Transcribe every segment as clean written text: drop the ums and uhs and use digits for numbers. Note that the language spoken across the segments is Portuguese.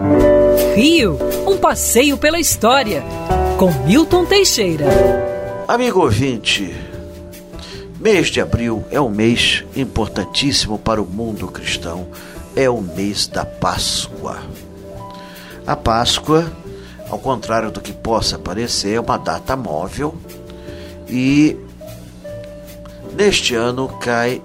Rio, um passeio pela história, com Milton Teixeira. Amigo ouvinte, mês de abril é um mês importantíssimo para o mundo cristão, é o mês da Páscoa. A Páscoa, ao contrário do que possa parecer, é uma data móvel e neste ano cai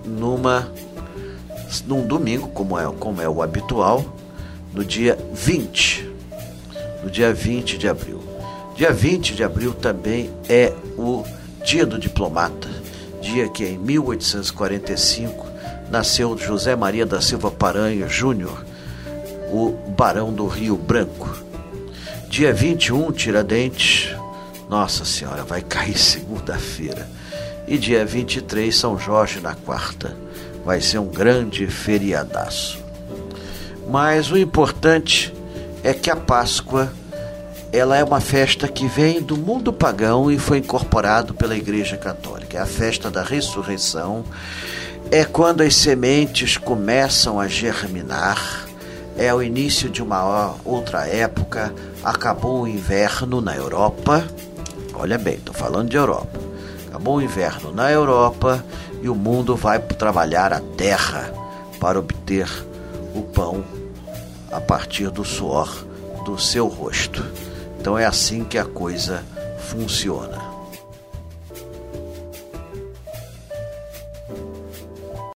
num domingo, como é o habitual, no dia 20 de abril. Dia 20 de abril também é o Dia do Diplomata, dia que em 1845 nasceu José Maria da Silva Paranhos Júnior, o Barão do Rio Branco. Dia 21, Tiradentes, Nossa Senhora, vai cair segunda-feira. E dia 23, São Jorge na quarta. Vai ser um grande feriadaço. Mas o importante é que a Páscoa, ela é uma festa que vem do mundo pagão e foi incorporado pela Igreja Católica. É a festa da ressurreição, é quando as sementes começam a germinar, é o início de uma outra época, acabou o inverno na Europa, olha bem, estou falando de Europa, acabou o inverno na Europa e o mundo vai trabalhar a terra para obter o pão a partir do suor do seu rosto. Então é assim que a coisa funciona.